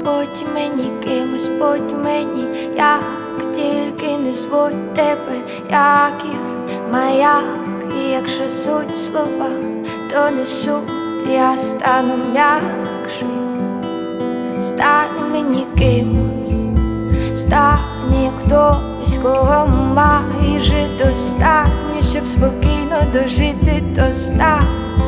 Будь мені кимось, будь мені, як тільки не звуть тебе, як їх маяк. І якщо суть слова, то не суть, я стану м'якший. Стань мені кимось, стань як хтось, кого майже достатньо, щоб спокійно дожити до сна.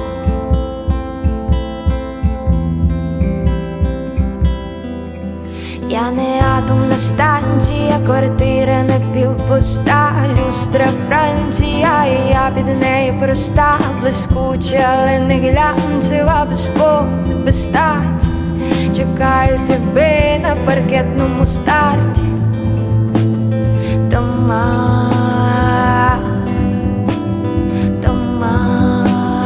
Я не атомна станція, квартира напівпуста, люстра Франція, і я під нею проста, блискуча, але не глянцева, без пози, без статі. Чекаю тебе на паркетному старті. Дома, дома,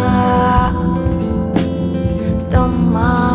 вдома.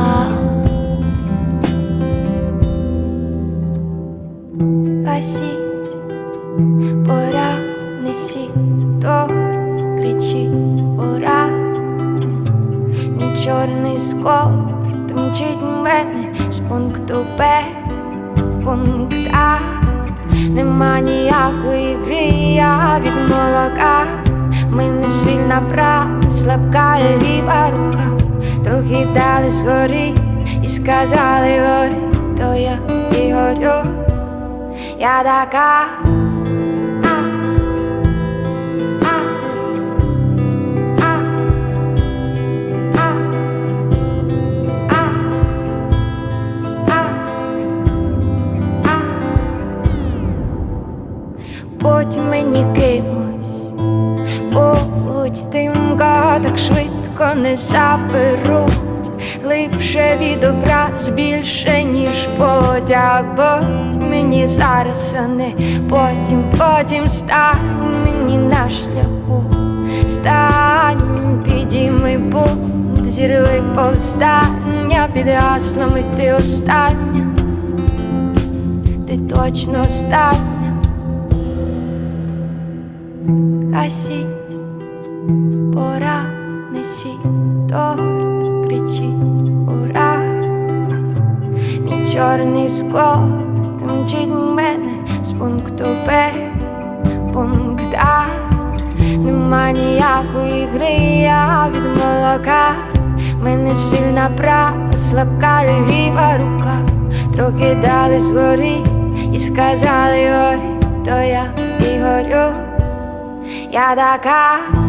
Гасіть, пора, несіть торт, кричіть, пора. Мій чорний скорт мчить мене з пункту Б в пункт А. Нема ніякої гри, я від молока. Мене сильна права, слабка ліва рука. Трохи дали згори і сказали гори, то я і горю. Я така, будь мені кимось, будь тим, кого так швидко не заберуть. Глибше від образ, більше, ніж потяг. Будь мені зараз, а не потім стань мені на шляху. Стань, підійми бунт, зірви повстання під гаслами, ти остання, ти точно остання. Гасіть, пора, несіть торт, кричіть, ура. Мій чорний скорт мчить мене з пункту Б в пункт А. Нема ніякої гри, я від молока. Мене сильна права, слабка ліва рука. Трохи дали згори і сказали гори, то я і горю. Я така.